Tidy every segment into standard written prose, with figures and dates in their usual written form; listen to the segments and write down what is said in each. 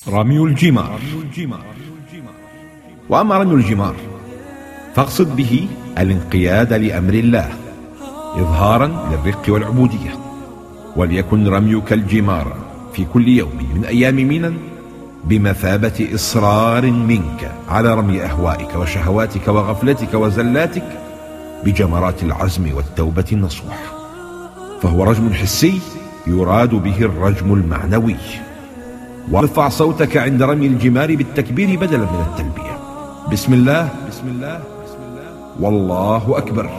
رمي الجمار. وأما رمي الجمار فاقصد به الانقياد لأمر الله إظهارا للرق والعبودية، وليكن رميك الجمار في كل يوم من أيام منى بمثابة إصرار منك على رمي أهوائك وشهواتك وغفلتك وزلاتك بجمرات العزم والتوبة النصوح، فهو رجم حسي يراد به الرجم المعنوي. وارفع صوتك عند رمي الجمار بالتكبير بدلا من التلبية، بسم الله والله أكبر،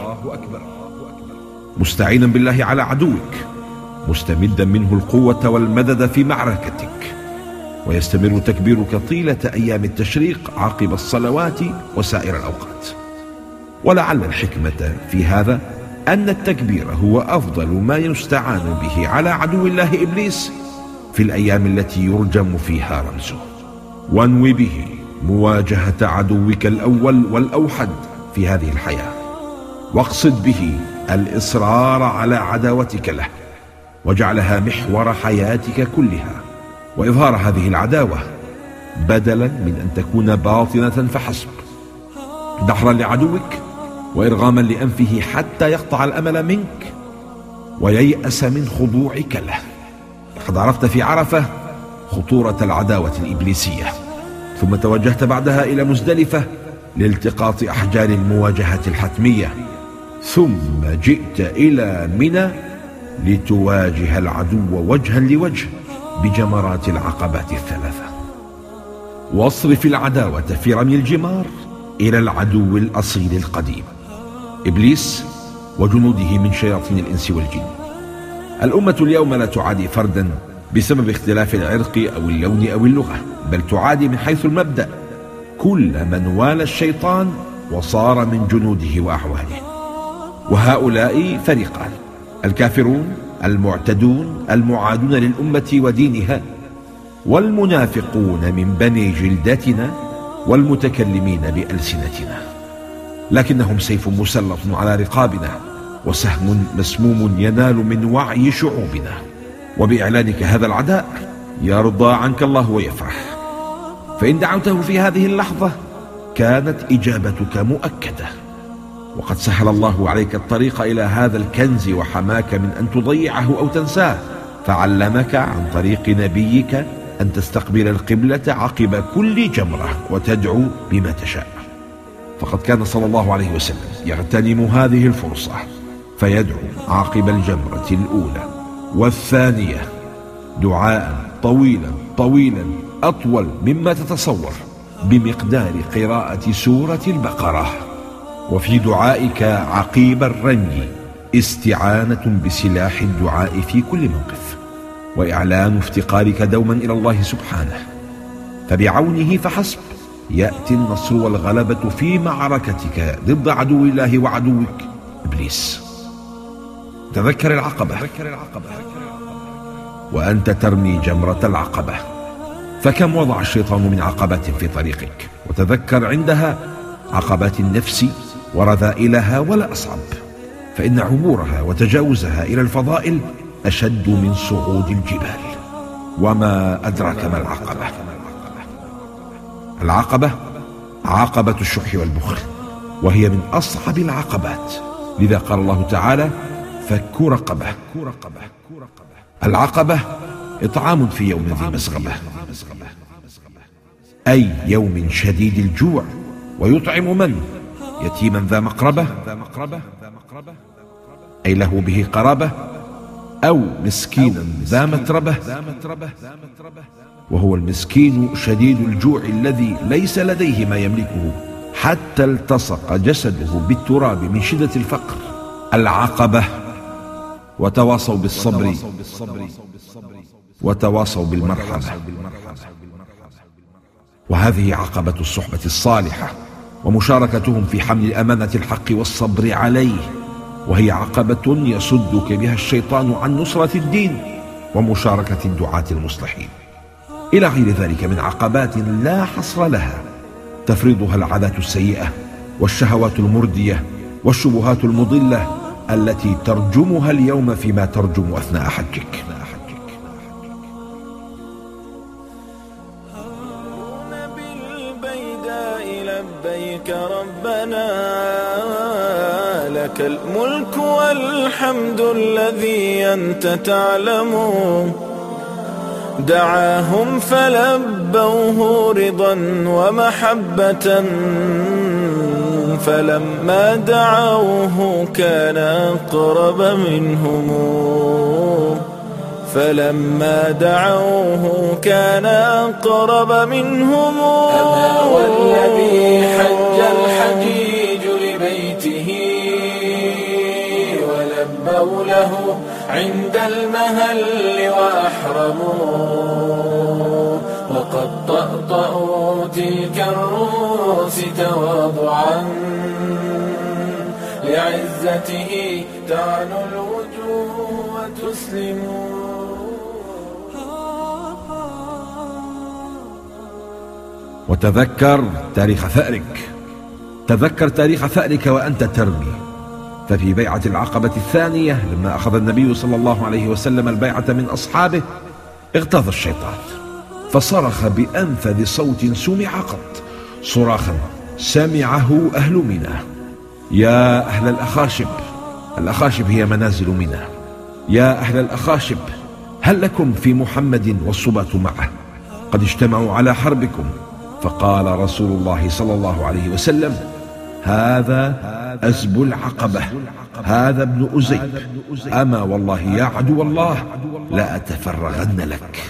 مستعينا بالله على عدوك، مستمدا منه القوة والمدد في معركتك. ويستمر تكبيرك طيلة أيام التشريق عقب الصلوات وسائر الأوقات. ولعل الحكمة في هذا أن التكبير هو أفضل ما يستعان به على عدو الله إبليس في الأيام التي يرجم فيها رمزه. وانوي به مواجهة عدوك الأول والأوحد في هذه الحياة، واقصد به الإصرار على عداوتك له وجعلها محور حياتك كلها، وإظهار هذه العداوة بدلا من أن تكون باطنة فحسب، دحرا لعدوك وإرغاما لأنفه حتى يقطع الأمل منك وييأس من خضوعك له. لقد عرفت في عرفة خطورة العداوة الإبليسية، ثم توجهت بعدها إلى مزدلفة لالتقاط أحجار المواجهة الحتمية، ثم جئت إلى منى لتواجه العدو وجها لوجه بجمرات العقبات الثلاثة. واصرف العداوة في رمي الجمار إلى العدو الأصيل القديم إبليس وجنوده من شياطين الإنس والجن. الأمة اليوم لا تعادي فردا بسبب اختلاف العرق أو اللون أو اللغة، بل تعادي من حيث المبدأ كل من والى الشيطان وصار من جنوده وأعوانه. وهؤلاء فريقان: الكافرون المعتدون المعادون للأمة ودينها، والمنافقون من بني جلدتنا والمتكلمين بألسنتنا. لكنهم سيف مسلط على رقابنا وسهم مسموم ينال من وعي شعوبنا، وبإعلانك هذا العداء يرضى عنك الله ويفرح. فإن دعوته في هذه اللحظة كانت إجابتك مؤكدة، وقد سهل الله عليك الطريق إلى هذا الكنز وحماك من أن تضيعه أو تنساه، فعلمك عن طريق نبيك أن تستقبل القبلة عقب كل جمرة وتدعو بما تشاء. فقد كان صلى الله عليه وسلم يغتنم هذه الفرصة فيدعو عقب الجمرة الأولى والثانية دعاء طويلا أطول مما تتصور بمقدار قراءة سورة البقرة. وفي دعائك عقيب الرمي استعانة بسلاح الدعاء في كل موقف، وإعلان افتقارك دوما إلى الله سبحانه، فبعونه فحسب يأتي النصر والغلبة في معركتك ضد عدو الله وعدوك إبليس. تذكر العقبة وأنت ترمي جمرة العقبة، فكم وضع الشيطان من عقبات في طريقك، وتذكر عندها عقبات النفس ورذائلها ولا أصعب، فإن عبورها وتجاوزها إلى الفضائل أشد من صعود الجبال. وما أدراك ما العقبة؟ العقبة عقبة الشح والبخل، وهي من أصعب العقبات، لذا قال الله تعالى: فك رقبة. العقبة إطعام في يوم ذي مسغبة، أي يوم شديد الجوع، ويطعم من؟ يتيما ذا مقربة، أي له به قرابة، أو مسكينا ذا متربة، وهو المسكين شديد الجوع الذي ليس لديه ما يملكه حتى التصق جسده بالتراب من شدة الفقر. العقبة. وتواصوا بالصبر وتواصوا بالمرحمة. وهذه عقبة الصحبة الصالحة ومشاركتهم في حمل الأمانة الحق والصبر عليه، وهي عقبة يصدك بها الشيطان عن نصرة الدين ومشاركة الدعاة المصلحين، إلى غير ذلك من عقبات لا حصر لها تفرضها العادات السيئة والشهوات المردية والشبهات المضلة التي ترجمها اليوم فيما ترجم أثناء حجك. لبيك ربنا لك الملك والحمد الذي أنت تعلم. دعاهم فلبوه رضا ومحبة، فلما دعوه كان أقرب منهم. فلما دعوه كان أقرب منهم. أما والذي حج الحجيج لبيته ولبوا له عند المهل وأحرموا، وقد طأطأوا تلك الرؤوس تواضعا لعزته تعنو الوجوه وتسلموا. وتذكر تاريخ ثأرك، تذكر تاريخ ثأرك وأنت ترمي. ففي بيعة العقبة الثانية لما أخذ النبي صلى الله عليه وسلم البيعة من أصحابه اغتاظ الشيطان فصرخ بأنفذ صوت سمع قط، صراخا سمعه أهل منى: يا أهل الأخاشب، الأخاشب هي منازل منى، يا أهل الأخاشب هل لكم في محمد والصباة معه؟ قد اجتمعوا على حربكم. فقال رسول الله صلى الله عليه وسلم: هذا أزب العقبة، هذا ابن أزيب، أما والله يا عدو الله لا أتفرغن لك.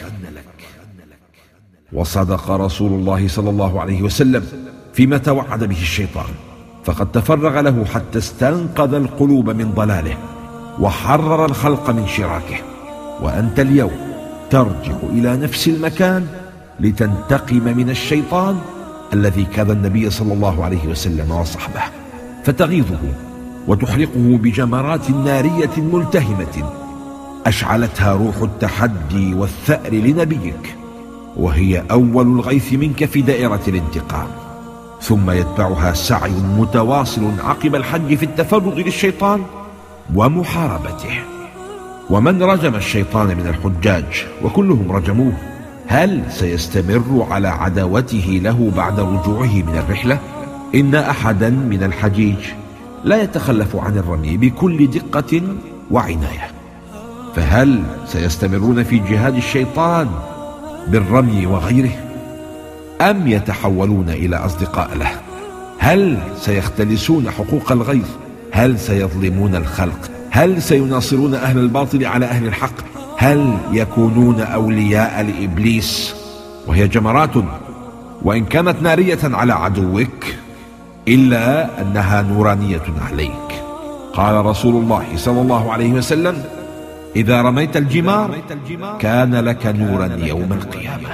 وصدق رسول الله صلى الله عليه وسلم فيما توعد به الشيطان، فقد تفرغ له حتى استنقذ القلوب من ضلاله وحرر الخلق من شراكه. وأنت اليوم ترجع إلى نفس المكان لتنتقم من الشيطان الذي كذا النبي صلى الله عليه وسلم وصحبه، فتغيظه وتحرقه بجمرات نارية ملتهمة أشعلتها روح التحدي والثأر لنبيك، وهي أول الغيث منك في دائرة الانتقام. ثم يتبعها سعي متواصل عقب الحج في التفرغ للشيطان ومحاربته. ومن رجم الشيطان من الحجاج وكلهم رجموه، هل سيستمر على عداوته له بعد رجوعه من الرحلة؟ إن أحدا من الحجيج لا يتخلف عن الرمي بكل دقة وعناية، فهل سيستمرون في جهاد الشيطان بالرمي وغيره، أم يتحولون إلى أصدقاء له؟ هل سيختلسون حقوق الغيظ؟ هل سيظلمون الخلق؟ هل سيناصرون أهل الباطل على أهل الحق؟ هل يكونون أولياء لإبليس؟ وهي جمرات وإن كانت نارية على عدوك إلا أنها نورانية عليك. قال رسول الله صلى الله عليه وسلم: إذا رميت الجمار كان لك نورا يوم القيامة.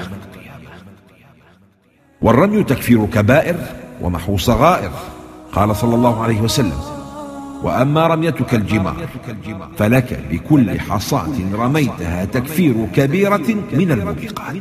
والرمي تكفير كبائر ومحو صغائر. قال صلى الله عليه وسلم: وأما رميتك الجمار فلك بكل حصاة رميتها تكفير كبيرة من الموبقات.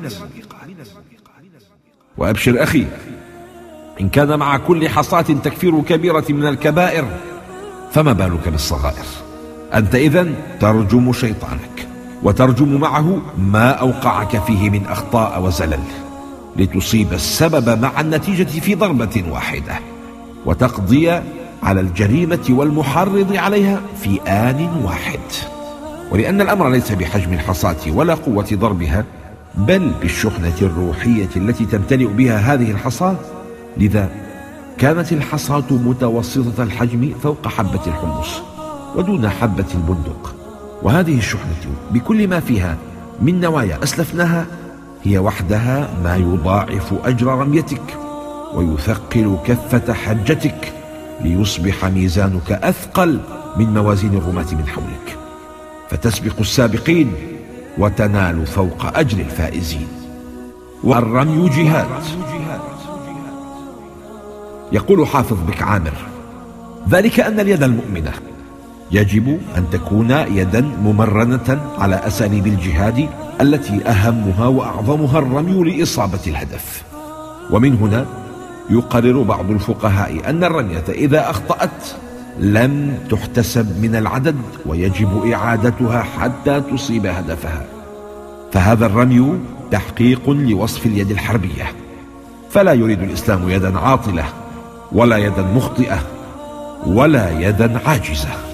وأبشر أخي، إن كان مع كل حصاة تكفير كبيرة من الكبائر فما بالك بالصغائر؟ أنت إذن ترجم شيطانك وترجم معه ما أوقعك فيه من أخطاء وزلل، لتصيب السبب مع النتيجة في ضربة واحدة، وتقضي على الجريمة والمحرض عليها في آن واحد. ولأن الأمر ليس بحجم الحصاة ولا قوة ضربها، بل بالشحنة الروحية التي تمتلئ بها هذه الحصاة، لذا كانت الحصاة متوسطة الحجم فوق حبة الحمص ودون حبة البندق. وهذه الشحنة بكل ما فيها من نوايا أسلفناها هي وحدها ما يضاعف أجر رميتك ويثقل كفة حجتك، ليصبح ميزانك أثقل من موازين الرماة من حولك، فتسبق السابقين وتنال فوق أجر الفائزين. والرمي جهاد. يقول حافظ بك عامر: ذلك أن اليد المؤمنة يجب أن تكون يدا ممرنة على أساليب الجهاد التي أهمها وأعظمها الرمي لإصابة الهدف. ومن هنا يقرر بعض الفقهاء أن الرمية إذا أخطأت لم تحتسب من العدد ويجب إعادتها حتى تصيب هدفها، فهذا الرمي تحقيق لوصف اليد الحربية. فلا يريد الإسلام يدا عاطلة ولا يدا مخطئة ولا يدا عاجزة.